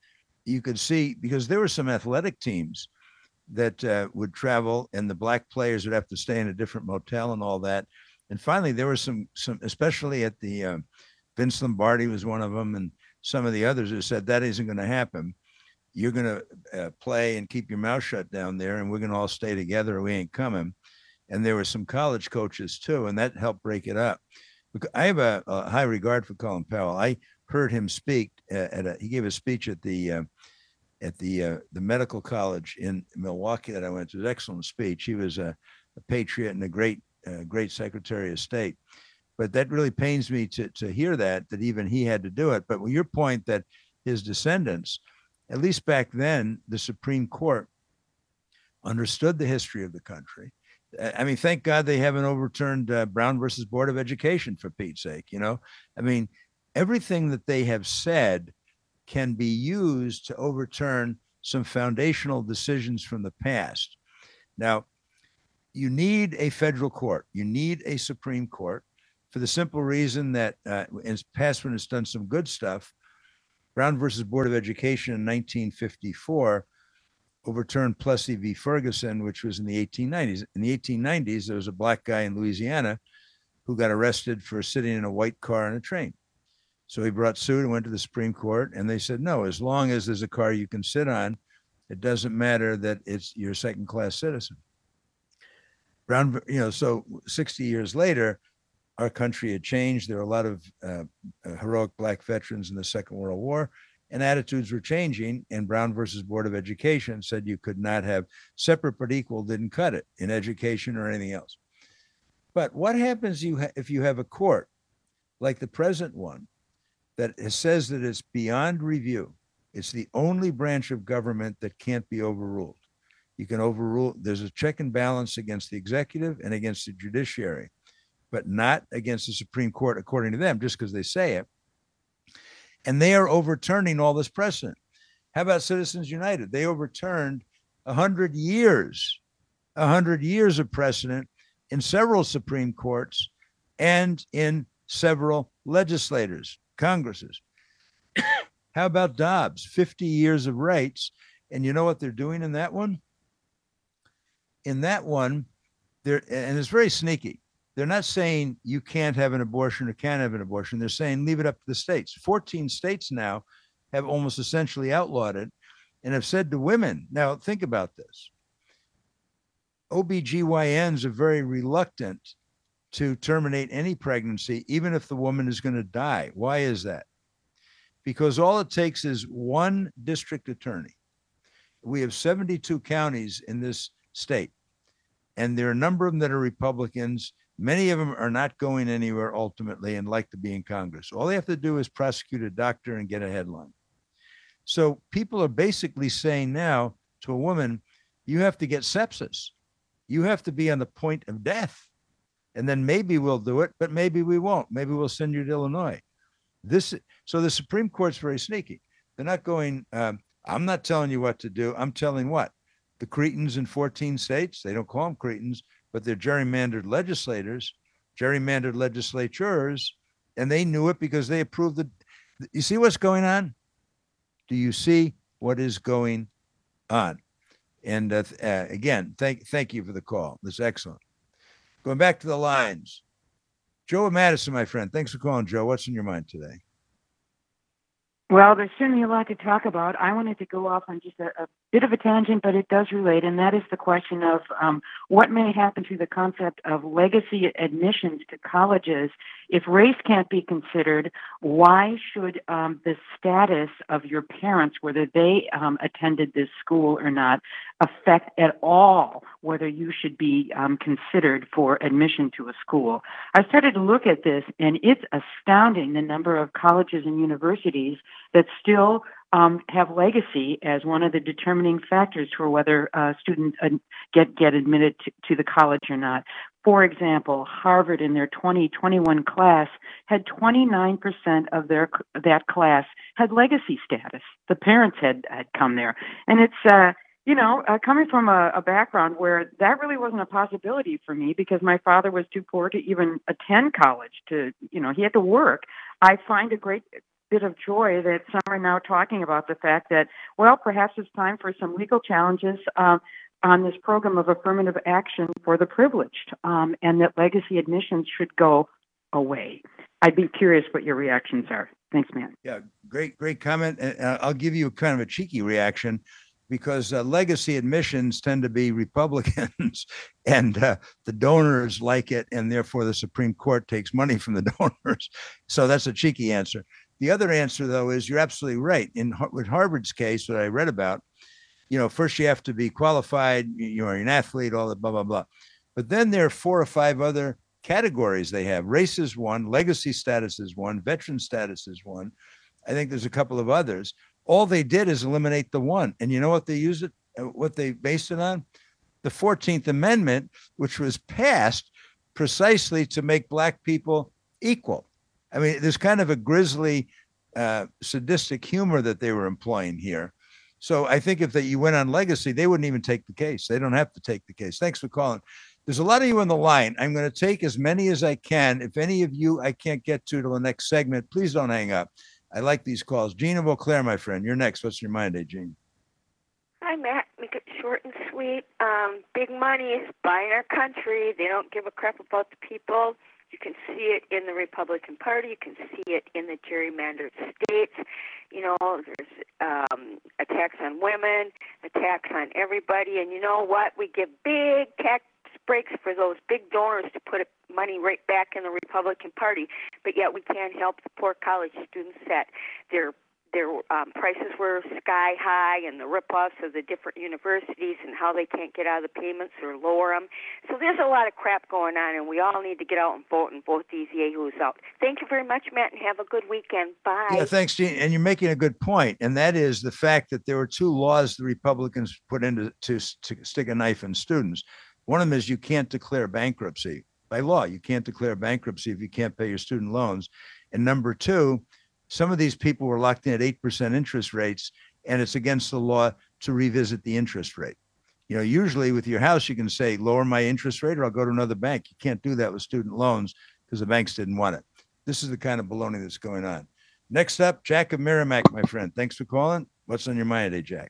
you could see, because there were some athletic teams that uh, would travel, and the black players would have to stay in a different motel and all that. And finally, there were some, some especially at the, uh, Vince Lombardi was one of them, and some of the others who said that isn't going to happen. You're going to uh, play and keep your mouth shut down there, and we're going to all stay together, or we ain't coming. And there were some college coaches too, and that helped break it up. I have a, a high regard for Colin Powell. I heard him speak at a, he gave a speech at the uh, at the uh, the medical college in Milwaukee that I went to. It was an excellent speech. He was a, a patriot and a great uh, great Secretary of State. But that really pains me to to hear that that even he had to do it. But your point that his descendants, at least back then, the Supreme Court understood the history of the country. I mean, thank God they haven't overturned uh, Brown versus Board of Education, for Pete's sake. You know, I mean, everything that they have said can be used to overturn some foundational decisions from the past. Now, you need a federal court. You need a Supreme Court for the simple reason that uh, in past, when it's done some good stuff, Brown versus Board of Education in nineteen fifty-four overturned Plessy v. Ferguson, which was in the eighteen nineties. In the eighteen nineties, there was a black guy in Louisiana who got arrested for sitting in a white car on a train. So he brought suit and went to the Supreme Court, and they said, no, as long as there's a car you can sit on, it doesn't matter that it's you're a second-class citizen. Brown, you know, so sixty years later, our country had changed. There were a lot of uh, heroic black veterans in the Second World War, and attitudes were changing, and Brown versus Board of Education said you could not have separate but equal, didn't cut it in education or anything else. But what happens you ha- if you have a court like the present one that says that it's beyond review? It's the only branch of government that can't be overruled. You can overrule, there's a check and balance against the executive and against the judiciary, but not against the Supreme Court, according to them, just because they say it. And they are overturning all this precedent. How about Citizens United? They overturned one hundred years, one hundred years of precedent in several Supreme Courts and in several legislators, Congresses. How about Dobbs? fifty years of rights. And you know what they're doing in that one? In that one, they're, and it's very sneaky. They're not saying you can't have an abortion or can't have an abortion. They're saying leave it up to the states. fourteen states now have almost essentially outlawed it and have said to women, now think about this. O B G Y Ns are very reluctant to terminate any pregnancy, even if the woman is going to die. Why is that? Because all it takes is one district attorney. We have seventy-two counties in this state, and there are a number of them that are Republicans. Many of them are not going anywhere ultimately and like to be in Congress. All they have to do is prosecute a doctor and get a headline. So people are basically saying now to a woman, you have to get sepsis. You have to be on the point of death. And then maybe we'll do it, but maybe we won't. Maybe we'll send you to Illinois. This, so the Supreme Court's very sneaky. They're not going, um, I'm not telling you what to do. I'm telling what? The cretins in fourteen states, they don't call them cretins, but they're gerrymandered legislators, gerrymandered legislatures, and they knew it because they approved it. You see what's going on? Do you see what is going on? And uh, uh, again, thank thank you for the call. That's excellent. Going back to the lines. Joe Madison, my friend. Thanks for calling, Joe. What's in your mind today? Well, there's certainly a lot to talk about. I wanted to go off on just a, a bit of a tangent, but it does relate, and that is the question of um, what may happen to the concept of legacy admissions to colleges. If race can't be considered, why should um, the status of your parents, whether they um, attended this school or not, affect at all whether you should be um, considered for admission to a school? I started to look at this, and it's astounding the number of colleges and universities that still um, have legacy as one of the determining factors for whether uh, students uh, get get admitted to, to the college or not. For example, Harvard in their twenty twenty-one class had twenty-nine percent of their that class had legacy status. The parents had, had come there, and it's uh, you know uh, coming from a, a background where that really wasn't a possibility for me because my father was too poor to even attend college. To you know, he had to work. I find a great bit of joy that some are now talking about the fact that, well, perhaps it's time for some legal challenges uh, on this program of affirmative action for the privileged, um, and that legacy admissions should go away. I'd be curious what your reactions are. Thanks, Matt. Yeah, great, great comment. And uh, I'll give you kind of a cheeky reaction, because uh, legacy admissions tend to be Republicans, and uh, the donors like it, and therefore the Supreme Court takes money from the donors. So that's a cheeky answer. The other answer, though, is you're absolutely right. In with Harvard's case that I read about, you know, first you have to be qualified, you're an athlete, all that blah, blah, blah. But then there are four or five other categories they have. Race is one, legacy status is one, veteran status is one. I think there's a couple of others. All they did is eliminate the one. And you know what they use it, what they based it on? The fourteenth Amendment, which was passed precisely to make Black people equal. I mean, there's kind of a grisly, uh, sadistic humor that they were employing here. So I think if that you went on legacy, they wouldn't even take the case. They don't have to take the case. Thanks for calling. There's a lot of you on the line. I'm going to take as many as I can. If any of you I can't get to till the next segment, please don't hang up. I like these calls. Gene of Eau Claire, my friend. You're next. What's your mind, eh, Gene? Hi, Matt. Make it short and sweet. Um, big money is buying our country. They don't give a crap about the people. You can see it in the Republican Party. You can see it in the gerrymandered states. You know, there's um, attacks on women, attacks on everybody. And you know what? We give big tax breaks for those big donors to put money right back in the Republican Party, but yet we can't help the poor college students that their their um, prices were sky high, and the rip-offs of the different universities and how they can't get out of the payments or lower them. So there's a lot of crap going on, and we all need to get out and vote and vote these yahoos out. Thank you very much, Matt, and have a good weekend. Bye. Yeah, thanks, Gene. And you're making a good point, and that is the fact that there were two laws the Republicans put into to, to stick a knife in students. One of them is you can't declare bankruptcy. By law, you can't declare bankruptcy if you can't pay your student loans. And number two, some of these people were locked in at eight percent interest rates, and it's against the law to revisit the interest rate. You know, usually with your house, you can say, lower my interest rate or I'll go to another bank. You can't do that with student loans because the banks didn't want it. This is the kind of baloney that's going on. Next up, Jack of Merrimack, my friend. Thanks for calling. What's on your mind today, Jack?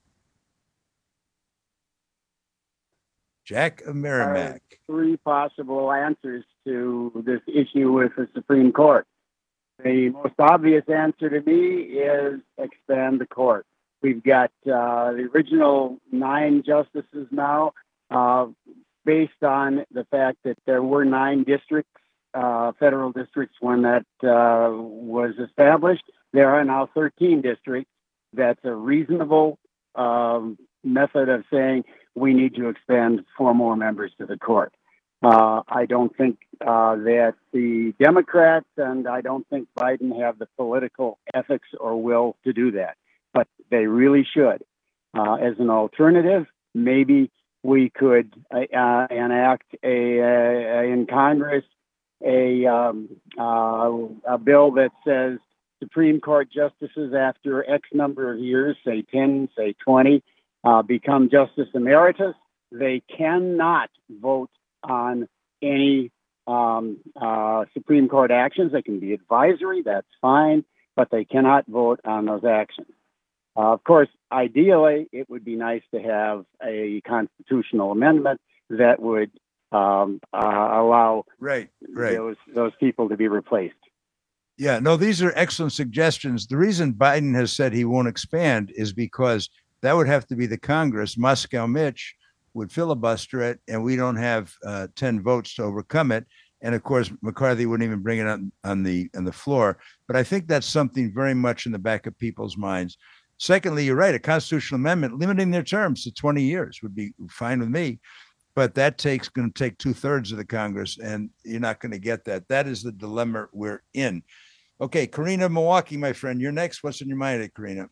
Jack of Merrimack. Uh, three possible answers to this issue with the Supreme Court. The most obvious answer to me is expand the court. We've got uh, the original nine justices now, uh, based on the fact that there were nine districts, uh, federal districts, when that uh, was established. There are now thirteen districts. That's a reasonable um, method of saying we need to expand four more members to the court. Uh, I don't think uh, that the Democrats and I don't think Biden have the political ethics or will to do that, but they really should. Uh, as an alternative, maybe we could uh, enact a, a, in Congress a, um, uh, a bill that says Supreme Court justices after X number of years, say ten, say twenty, uh, become Justice Emeritus. They cannot vote on any um, uh, Supreme Court actions. They can be advisory, that's fine, but they cannot vote on those actions. Uh, of course, ideally, it would be nice to have a constitutional amendment that would um, uh, allow right, right. those those people to be replaced. Yeah, no, these are excellent suggestions. The reason Biden has said he won't expand is because that would have to be the Congress. Moscow Mitch would filibuster it, and we don't have uh, ten votes to overcome it. And of course, McCarthy wouldn't even bring it on, on the on the floor. But I think that's something very much in the back of people's minds. Secondly, you're right. A constitutional amendment limiting their terms to twenty years would be fine with me. But that takes going to take two thirds of the Congress, and you're not going to get that. That is the dilemma we're in. Okay, Karina, Milwaukee, my friend, you're next. What's in your mind, Karina?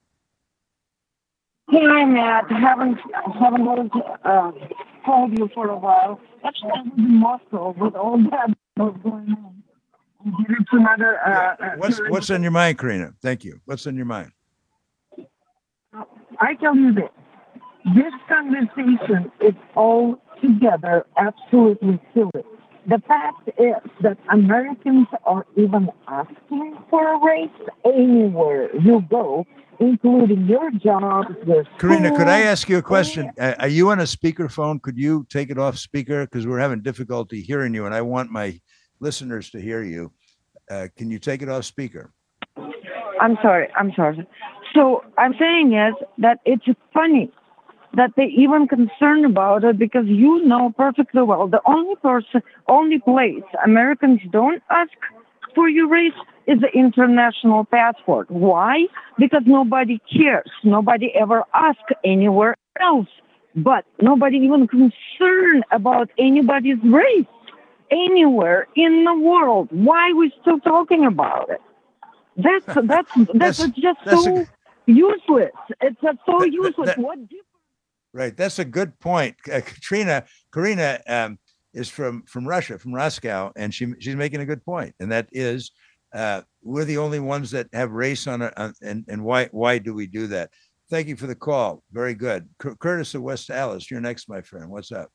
Hi, Matt. Haven't haven't heard uh, called you for a while. Actually, I was in Moscow with all that was going on. It's another. Uh, yeah. What's What's on your mind, Karina? Thank you. What's on your mind? I tell you this. This conversation is altogether absolutely silly. the fact is that Americans are even asking for a raise anywhere you go, including your job, your school. Karina, could I ask you a question? Uh, are you on a speakerphone? Could you take it off speaker? Because we're having difficulty hearing you, and I want my listeners to hear you. Uh, can you take it off speaker? I'm sorry. I'm sorry. So I'm saying is that it's funny that they even concerned about it, because you know perfectly well the only person, only place Americans don't ask for your race is the international passport. Why? Because nobody cares. Nobody ever asks anywhere else. But nobody even concerned about anybody's race anywhere in the world. Why are we still talking about it? That's that's that's, that's just that's so a, useless. It's just so that, useless. That, what difference? Right, that's a good point. Uh, Katrina, Karina um, is from from Russia, from Moscow, and she she's making a good point, and that is uh, we're the only ones that have race on it, and and why why do we do that? Thank you for the call. Very good, C- Curtis of West Allis. You're next, my friend. What's up?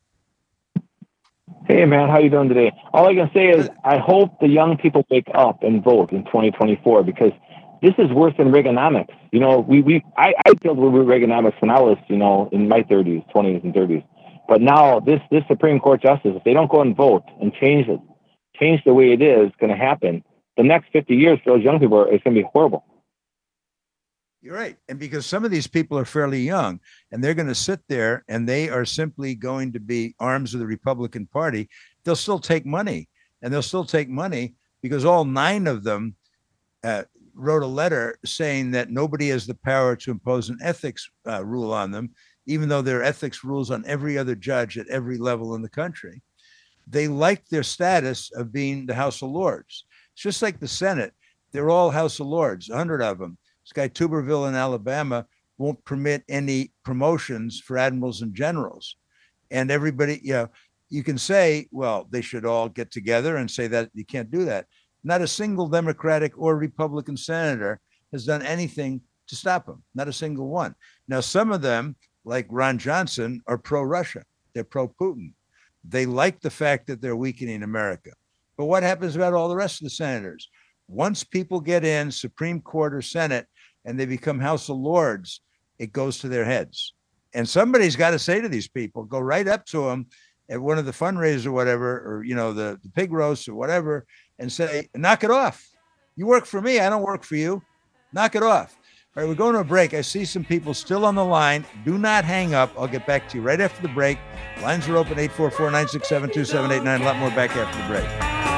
Hey, man, how you doing today? All I can say is I hope the young people wake up and vote in twenty twenty-four, because this is worse than Reaganomics. You know, we, we I, I dealt with Reaganomics when I was, you know, in my thirties, twenties and thirties. But now this, this Supreme Court justice, if they don't go and vote and change it, change the way it is going to happen, the next fifty years for those young people, it's going to be horrible. You're right. And because some of these people are fairly young, and they're going to sit there and they are simply going to be arms of the Republican Party, they'll still take money. And they'll still take money because all nine of them uh, wrote a letter saying that nobody has the power to impose an ethics uh, rule on them, even though there are ethics rules on every other judge at every level in the country. They like their status of being the House of Lords. It's just like the Senate. They're all House of Lords, a hundred of them. This guy Tuberville in Alabama won't permit any promotions for admirals and generals. And everybody, you know, you can say, well, they should all get together and say that you can't do that. Not a single Democratic or Republican senator has done anything to stop them. Not a single one. Now, some of them, like Ron Johnson, are pro-Russia. They're pro-Putin. They like the fact that they're weakening America. But what happens about all the rest of the senators? Once people get in Supreme Court or Senate and they become House of Lords, it goes to their heads. And somebody's got to say to these people, go right up to them at one of the fundraisers or whatever, or, you know, the, the pig roast or whatever, and say, knock it off. You work for me. I don't work for you. Knock it off. All right, we're going to a break. I see some people still on the line. Do not hang up. I'll get back to you right after the break. Lines are open, eight four four, nine six seven, two seven eight nine. A lot more back after the break.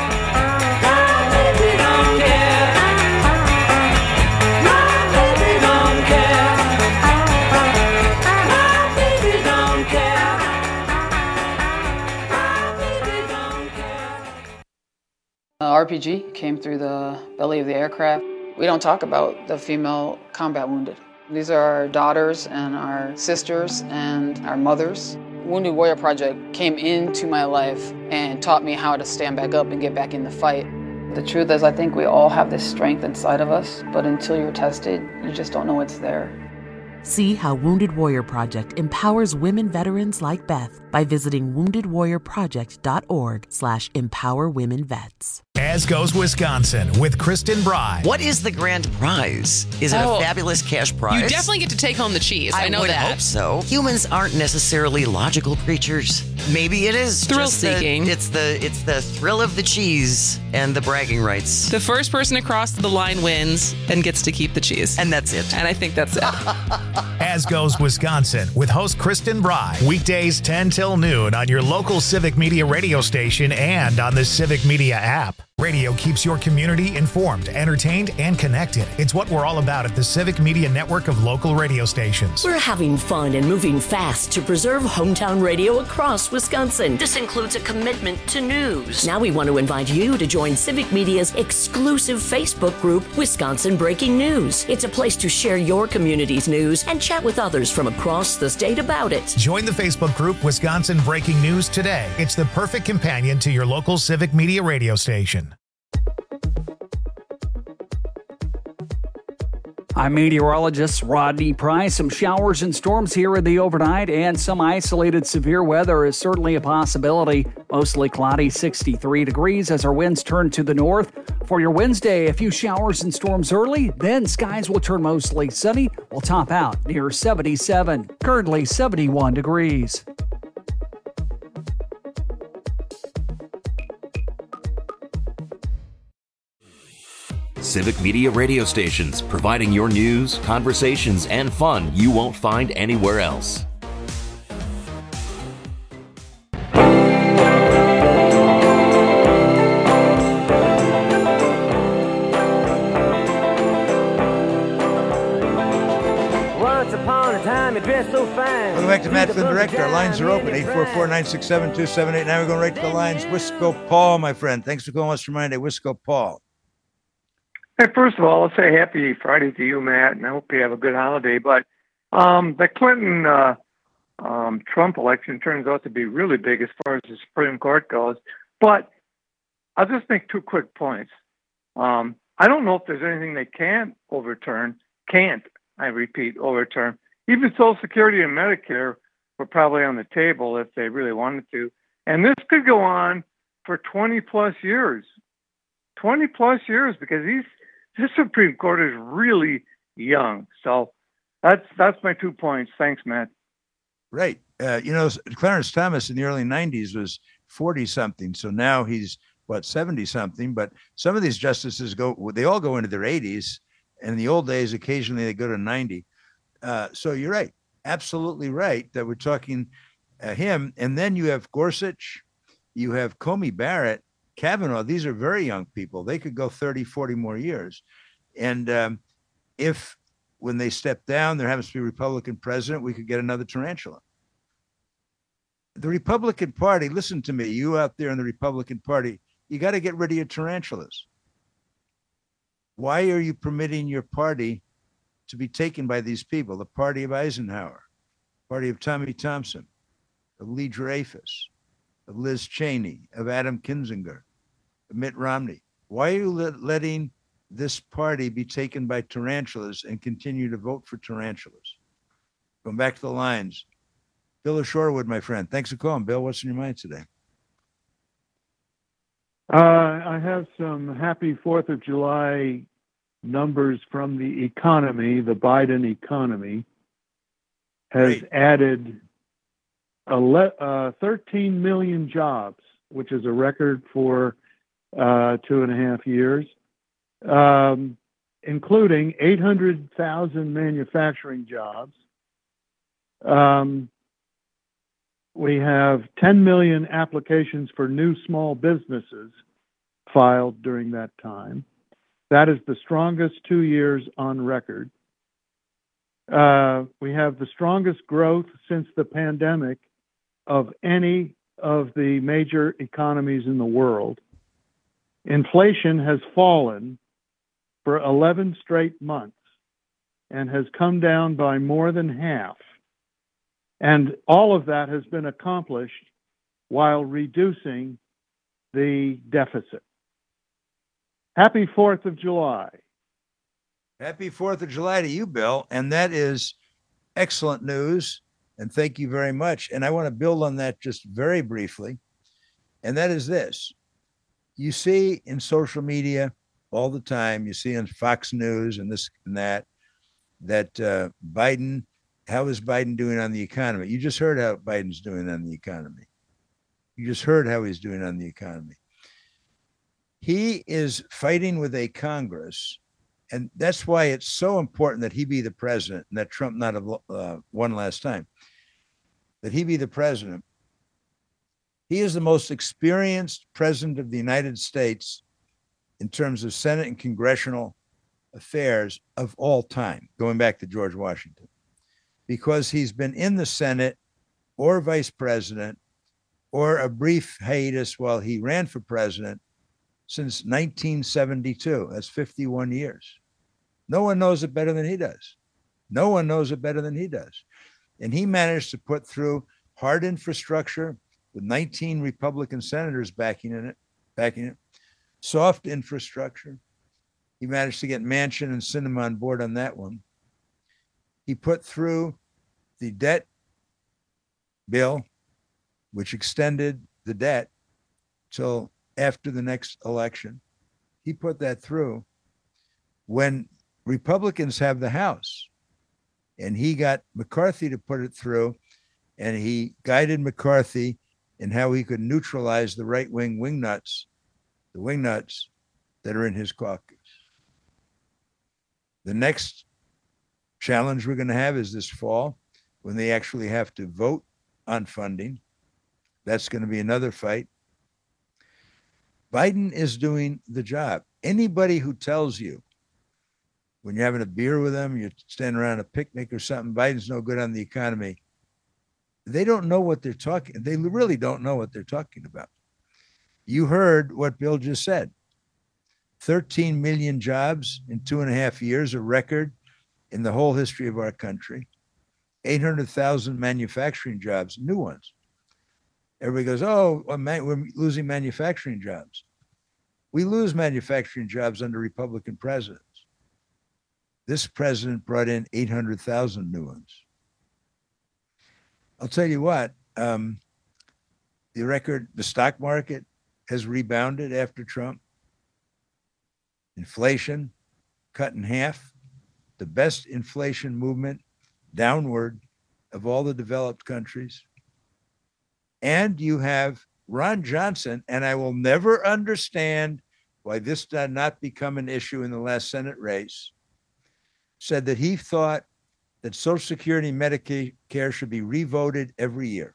Uh, R P G came through the belly of the aircraft. We don't talk about the female combat wounded. These are our daughters and our sisters and our mothers. Wounded Warrior Project came into my life and taught me how to stand back up and get back in the fight. The truth is, I think we all have this strength inside of us, but until you're tested, you just don't know it's there. See how Wounded Warrior Project empowers women veterans like Beth by visiting wounded warrior project dot org slash empower women vets. As Goes Wisconsin with Kristen Bry. What is the grand prize? Is it oh, a fabulous cash prize? You definitely get to take home the cheese. I, I know would that. hope so. Humans aren't necessarily logical creatures. Maybe it is thrill just seeking. The, it's the it's the thrill of the cheese and the bragging rights. The first person across the line wins and gets to keep the cheese. And that's it. And I think that's it. As Goes Wisconsin with host Kristen Bry. Weekdays ten till noon on your local Civic Media radio station and on the Civic Media app. Radio keeps your community informed, entertained, and connected. It's what we're all about at the Civic Media network of local radio stations. We're having fun and moving fast to preserve hometown radio across Wisconsin. This includes a commitment to news. Now we want to invite you to join Civic Media's exclusive Facebook group, Wisconsin Breaking News. It's a place to share your community's news and chat with others from across the state about it. Join the Facebook group Wisconsin Breaking News today. It's the perfect companion to your local Civic Media radio station. I'm meteorologist Rodney Price. Some showers and storms here in the overnight, and some isolated severe weather is certainly a possibility. Mostly cloudy, sixty-three degrees as our winds turn to the north. For your Wednesday, a few showers and storms early, then skies will turn mostly sunny. We'll top out near seventy-seven. Currently seventy-one degrees. Civic Media radio stations, providing your news, conversations, and fun you won't find anywhere else. Once upon a time, you dressed so fine. Welcome back to Matt Flynn Direct. Our lines are open, eight four four, nine six seven, two seven eight nine. We're going right to the lines. Wisco Paul, my friend. Thanks for calling us from Monday. Wisco Paul. Hey, first of all, I'll say happy Friday to you, Matt, and I hope you have a good holiday. But um, the Clinton uh, um, Trump election turns out to be really big as far as the Supreme Court goes. But I'll just make two quick points. Um, I don't know if there's anything they can't overturn, can't, I repeat, overturn. Even Social Security and Medicare were probably on the table if they really wanted to. And this could go on for twenty plus years. twenty plus years, because these this Supreme Court is really young. So that's that's my two points. Thanks, Matt. Right. Uh, you know, Clarence Thomas in the early nineties was forty something. So now he's what, seventy something. But some of these justices go, they all go into their eighties. And in the old days, occasionally they go to ninety. Uh, so you're right. Absolutely right that we're talking uh, him. And then you have Gorsuch, you have Comey Barrett, Kavanaugh. These are very young people. They could go thirty, forty more years. And um, if when they step down, there happens to be a Republican president, we could get another tarantula. The Republican Party, listen to me, you out there in the Republican Party, you got to get rid of your tarantulas. Why are you permitting your party to be taken by these people? The party of Eisenhower, party of Tommy Thompson, of Lee Dreyfus, of Liz Cheney, of Adam Kinzinger, of Mitt Romney. Why are you let, letting this party be taken by tarantulas and continue to vote for tarantulas? Going back to the lines. Bill of Shorewood, my friend. Thanks for calling, Bill. What's in your mind today? Uh, I have some happy fourth of July numbers from the economy. The Biden economy has Great. added ele- uh, thirteen million jobs, which is a record for uh, two and a half years, um, including eight hundred thousand manufacturing jobs. Um, we have ten million applications for new small businesses filed during that time. That is the strongest two years on record. Uh, we have the strongest growth since the pandemic of any of the major economies in the world. Inflation has fallen for eleven straight months and has come down by more than half. And all of that has been accomplished while reducing the deficit. Happy fourth of July. Happy fourth of July to you, Bill. And that is excellent news. And thank you very much. And I want to build on that just very briefly. And that is this. You see in social media all the time, you see on Fox News and this and that, that uh, Biden, how is Biden doing on the economy? You just heard how Biden's doing on the economy. You just heard how he's doing on the economy. He is fighting with a Congress, and that's why it's so important that he be the president and that Trump not have uh, won last time, that he be the president. He is the most experienced president of the United States in terms of Senate and congressional affairs of all time, going back to George Washington, because he's been in the Senate or vice president or a brief hiatus while he ran for president since nineteen seventy-two. That's fifty-one years. No one knows it better than he does. No one knows it better than he does. And he managed to put through hard infrastructure with nineteen Republican senators backing in it, backing it, soft infrastructure, He managed to get Manchin and Sinema on board on that one. He put through the debt bill, which extended the debt till after the next election. He put that through when Republicans have the House. And he got McCarthy to put it through, and he guided McCarthy in how he could neutralize the right-wing wingnuts, the wingnuts that are in his caucus. The next challenge we're going to have is this fall when they actually have to vote on funding. That's going to be another fight. Biden is doing the job. Anybody who tells you when you're having a beer with them, you're standing around a picnic or something, Biden's no good on the economy, they don't know what they're talking. They really don't know what they're talking about. You heard what Bill just said. thirteen million jobs in two and a half years, a record in the whole history of our country. eight hundred thousand manufacturing jobs, new ones. Everybody goes, oh, we're losing manufacturing jobs. We lose manufacturing jobs under Republican presidents. This president brought in eight hundred thousand new ones. I'll tell you what, um, the record, the stock market has rebounded after Trump. Inflation cut in half, the best inflation movement downward of all the developed countries. And you have Ron Johnson, and I will never understand why this did not become an issue in the last Senate race, said that he thought that Social Security and Medicare should be revoted every year.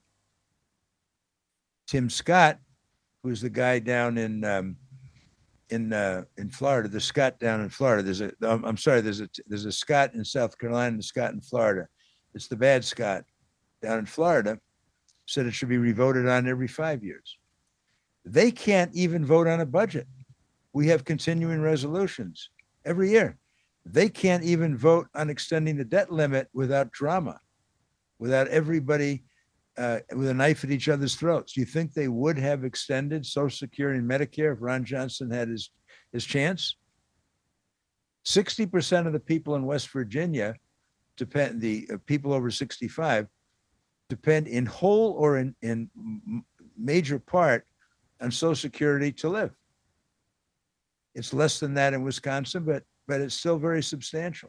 Tim Scott, who's the guy down in um, in uh, in Florida, the Scott down in Florida. There's a um, I'm sorry, there's a there's a Scott in South Carolina and a Scott in Florida. It's the bad Scott down in Florida. Said it should be revoted on every five years. They can't even vote on a budget. We have continuing resolutions every year. They can't even vote on extending the debt limit without drama, without everybody uh, with a knife at each other's throats. Do you think they would have extended Social Security and Medicare if Ron Johnson had his, his chance? sixty percent of the people in West Virginia depend, the uh, people over sixty-five, depend in whole or in, in major part on Social Security to live. It's less than that in Wisconsin, but but it's still very substantial.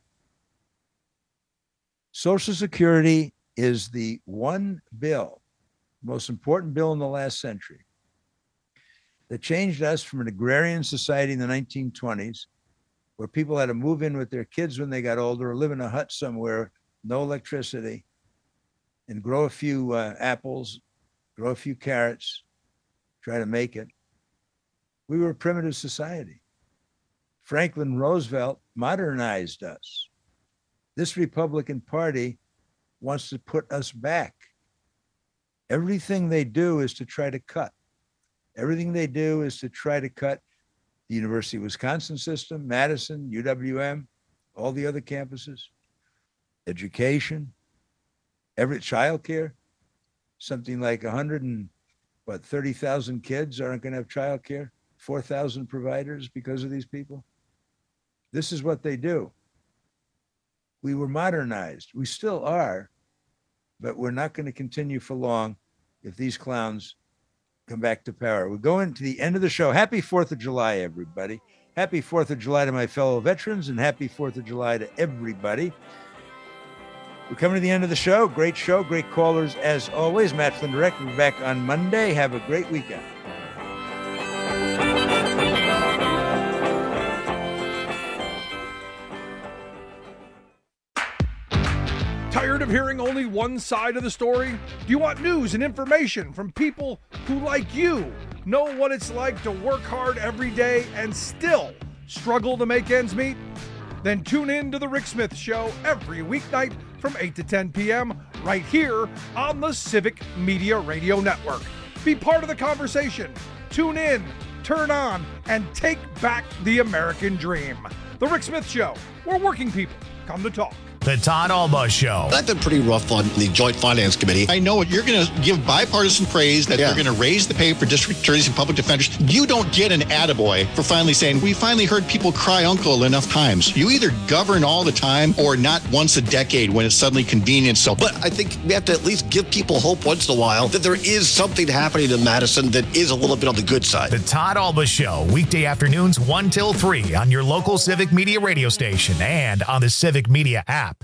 Social Security is the one bill, most important bill in the last century, that changed us from an agrarian society in the nineteen twenties, where people had to move in with their kids when they got older or live in a hut somewhere, no electricity, and grow a few uh, apples, grow a few carrots, try to make it. We were a primitive society. Franklin Roosevelt modernized us. This Republican Party wants to put us back. Everything they do is to try to cut. Everything they do is to try to cut the University of Wisconsin system, Madison, U W M, all the other campuses, education, every childcare. Something like one hundred and what thirty thousand kids aren't going to have childcare. four thousand providers because of these people. This is what they do. We were modernized. We still are, but we're not going to continue for long if these clowns come back to power. We're going to the end of the show. Happy fourth of July, everybody. Happy fourth of July to my fellow veterans, and happy fourth of July to everybody. We're coming to the end of the show. Great show, great callers as always. Matt Flynn Direct. We'll be back on Monday. Have a great weekend. Tired of hearing only one side of the story? Do you want news and information from people who, like you, know what it's like to work hard every day and still struggle to make ends meet? Then tune in to The Rick Smith Show every weeknight from eight to ten p.m. right here on the Civic Media Radio Network. Be part of the conversation. Tune in, turn on, and take back the American dream. The Rick Smith Show, where working people come to talk. The Todd Alba Show. I've been pretty rough on the Joint Finance Committee. I know it. You're going to give bipartisan praise that yeah. they're going to raise the pay for district attorneys and public defenders. You don't get an attaboy for finally saying, we finally heard people cry uncle enough times. You either govern all the time or not once a decade when it's suddenly convenient. So, but I think we have to at least give people hope once in a while that there is something happening in Madison that is a little bit on the good side. The Todd Alba Show, weekday afternoons one till three on your local Civic Media radio station and on the Civic Media app.